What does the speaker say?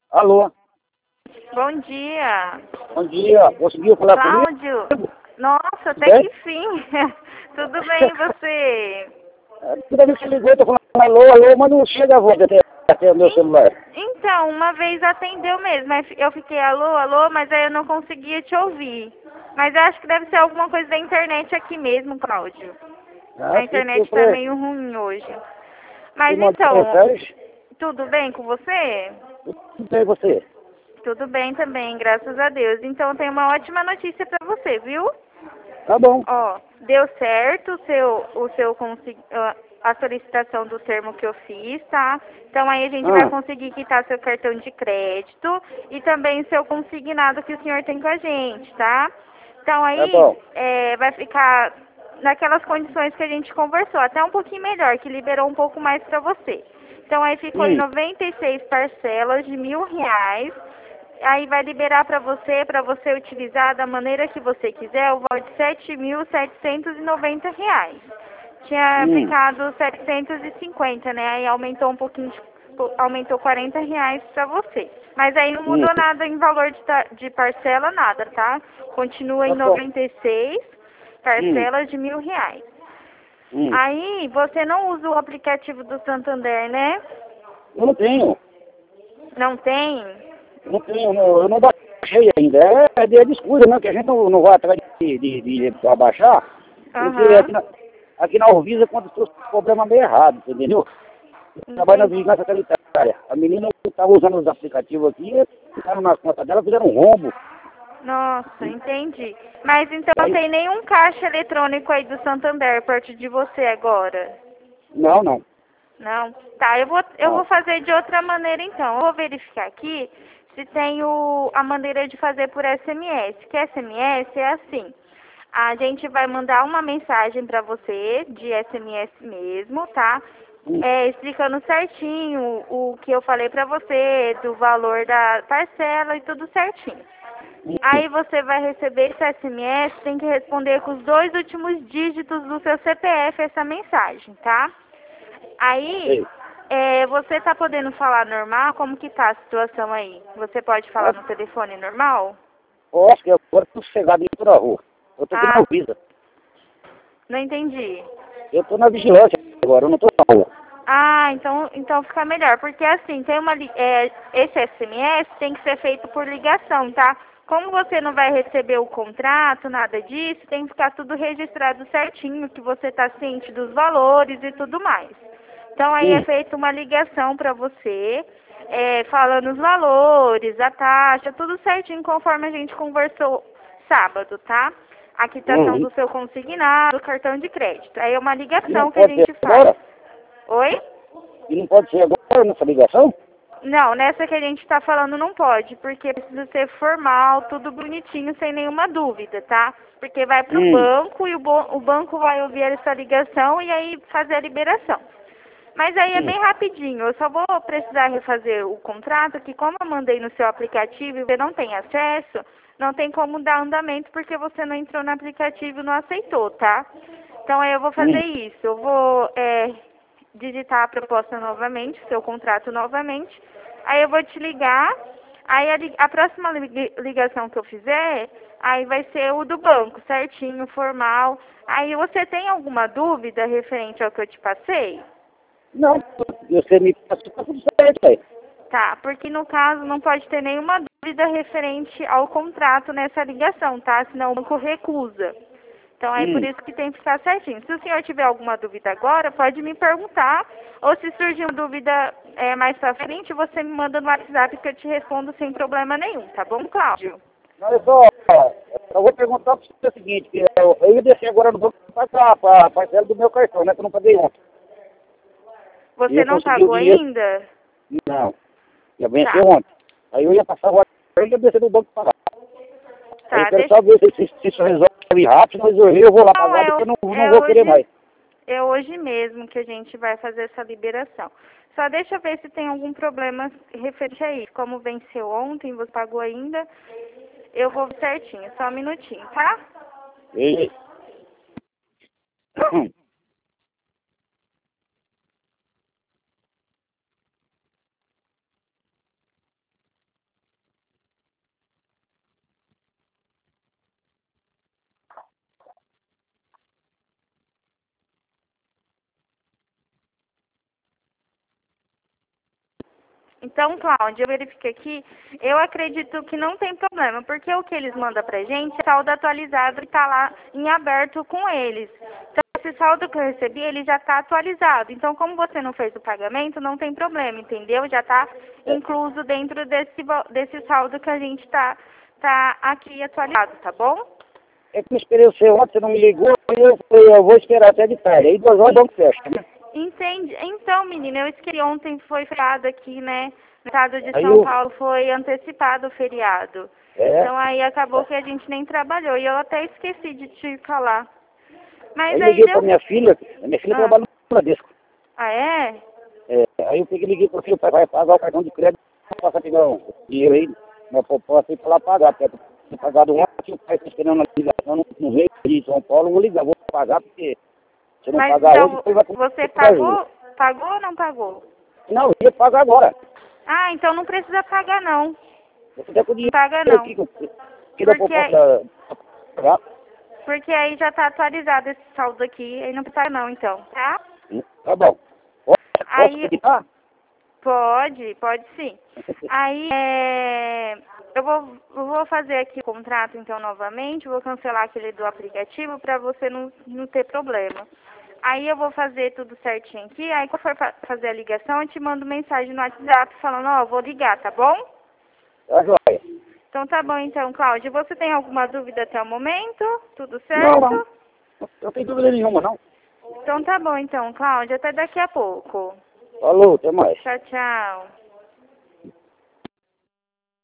Alô, Bom dia. bom dia. Conseguiu falar comigo? Cláudio. Nossa, até Bem? que sim. Tudo bem, e você? Toda vez que ligou, eu tô falando alô, alô, mas não chega a voz até o meu celular. Então, uma vez atendeu mesmo, mas eu fiquei alô, alô, mas aí eu não conseguia te ouvir. Mas eu acho que deve ser alguma coisa da internet aqui mesmo, Cláudio. A Sim, internet tá meio ruim hoje. você Mas mandou então, mensagem, tudo bem com você? não tem você. Tudo bem também, graças a Deus. Então, eu tenho uma ótima notícia pra você, viu? Tá bom. Ó, deu certo a solicitação do termo que eu fiz, tá? Então aí a gente vai Ah, conseguir quitar seu cartão de crédito e também seu consignado que o senhor tem com a gente, tá? Então tá aí bom. vai ficar naquelas condições que a gente conversou, até um pouquinho melhor, que liberou um pouco mais para você. Então aí ficou em Hum, 96 parcelas de R$ 1.000. Aí vai liberar para você utilizar da maneira que você quiser o valor de R$ 7.790. Tinha hum, ficado 750, né? Aí aumentou um pouquinho, aumentou R$ 40 para você. Mas aí não hum, mudou nada em valor de parcela, nada, tá? Continua tá em bom. 96 Hum, parcelas de R$ 1.000. hum. Aí você não usa o aplicativo do Santander, né? Eu não tenho, Não tem? eu não baixei ainda. É dia de descuido, né? Que a gente não vai atrás de abaixar, porque Aham, aqui na Urvisa aconteceu um problema meio errado, você entendeu? Eu trabalho na entendi. vigilância sanitária. A menina estava usando os aplicativos aqui, ficaram na conta dela, fizeram um rombo. Nossa, entendi. Mas então não Aí, tem nenhum caixa eletrônico aí do Santander perto de você agora? não, não, Não? Tá, eu vou não. fazer de outra maneira então. Eu vou verificar aqui se tem a maneira de fazer por SMS. Que SMS é assim. A gente vai mandar uma mensagem para você, de SMS mesmo, tá? Hum, Explicando certinho o que eu falei para você, do valor da parcela e tudo certinho. hum, Aí você vai receber esse SMS, tem que responder com os dois últimos dígitos do seu CPF essa mensagem, tá? Aí, sei. você tá podendo falar normal? Como que tá a situação aí? Você pode falar Mas, no telefone normal? acho que agora estou sossegado em toda a rua. Eu estou aqui na Ah, Urvisa. não entendi. Eu estou na vigilância agora, eu não estou na rua. Ah, então fica melhor, porque assim, esse SMS tem que ser feito por ligação, tá? Como você não vai receber o contrato, nada disso, tem que ficar tudo registrado certinho, que você está ciente dos valores e tudo mais. Então aí é Hum, feita uma ligação para você, falando os valores, a taxa, tudo certinho conforme a gente conversou sábado, tá? A quitação hum. do seu consignado, do cartão de crédito. Aí é uma E não ligação que a pode ser gente faz. agora? Oi? E não pode ser agora nessa ligação? Não, nessa que a gente está falando não pode, porque precisa ser formal, tudo bonitinho, sem nenhuma dúvida, tá? Porque vai para o Hum, banco e o banco vai ouvir essa ligação e aí fazer a liberação. Mas aí é hum, bem rapidinho, eu só vou precisar refazer o contrato, que como eu mandei no seu aplicativo e você não tem acesso, não tem como dar andamento porque você não entrou no aplicativo e não aceitou, tá? Então aí eu vou fazer hum, isso, eu vou digitar a proposta novamente, seu contrato novamente, aí eu vou te ligar, aí a próxima ligação que eu fizer, aí vai ser o do banco, certinho, formal. Aí você tem alguma dúvida referente ao que eu te passei? não, você me passou, tá tudo certo aí. Tá, porque no caso não pode ter nenhuma dúvida referente ao contrato nessa ligação, tá? Senão o banco recusa. Então é por Hum, isso que tem que ficar certinho. Se o senhor tiver alguma dúvida agora, pode me perguntar. Ou se surgir uma dúvida mais pra frente, você me manda no WhatsApp que eu te respondo sem problema nenhum, tá bom, Cláudio? mas eu vou perguntar para você o seguinte, que eu ia descer agora no banco para pagar a parcela do meu cartão, né, que eu não paguei ontem. E Você eu não consegui o pagou dinheiro, ainda? não, ia vencer Tá, ontem. Aí eu ia passar o horário e ia descer no banco para pagar. Aí eu tá, quero deixa. só ver se isso resolve rápido, mas eu vou lá Não, pagar porque eu não é vou querer hoje. mais. É hoje mesmo que a gente vai fazer essa liberação. Só deixa eu ver se tem algum problema referente a isso. Como venceu ontem, você pagou ainda, eu vou ver certinho. Só um minutinho, tá? E, Então, Cláudia, eu verifiquei aqui, eu acredito que não tem problema, porque o que eles mandam pra gente é saldo atualizado e tá lá em aberto com eles. Então, esse saldo que eu recebi, ele já tá atualizado. Então, como você não fez o pagamento, não tem problema, entendeu? Já tá incluso dentro desse saldo que a gente tá aqui atualizado, tá bom? É que eu esperei você ontem, você não me ligou, e eu falei, eu vou esperar até de tarde. Aí 2 horas o banco fecha, né? Entende? Então, menina, eu esqueci ontem foi feriado aqui, né? No estado de Aí São Paulo foi antecipado o feriado. É. Então aí acabou que a gente nem trabalhou. E eu até esqueci de te falar. Mas Aí aí liguei deu. pra minha filha trabalha no Bradesco. Ah, é? Aí eu peguei e liguei pro filho, vai pagar o cartão de crédito, passa pegar o dinheiro aí, na proposta aí pra lá pagar, porque eu tinha pagado ontem, o pai está esperando a ligação, não veio de São Paulo, vou ligar, vou pagar, porque se eu não Mas pagar então hoje, depois vai você pagar juros. pagou ou não pagou? Não, eu ia pagar agora. Ah, então não precisa pagar não. Eu fizer com o Não dinheiro paga não. aqui, que da proposta pagar. Porque aí já tá atualizado esse saldo aqui, aí não precisa não, então, tá? Tá bom. Posso Aí acreditar? pode sim. Aí eu vou fazer aqui o contrato então novamente, vou cancelar aquele do aplicativo para você não ter problema. Aí eu vou fazer tudo certinho aqui, aí quando for fazer a ligação eu te mando mensagem no WhatsApp falando, ó, vou ligar, tá bom? Tá joia. Então tá bom então, Cláudia. Você tem alguma dúvida até o momento? Tudo Não, certo? não. Não tem dúvida nenhuma, não. Então tá bom então, Cláudia. Até daqui a pouco. Falou, até mais. Tchau, tchau.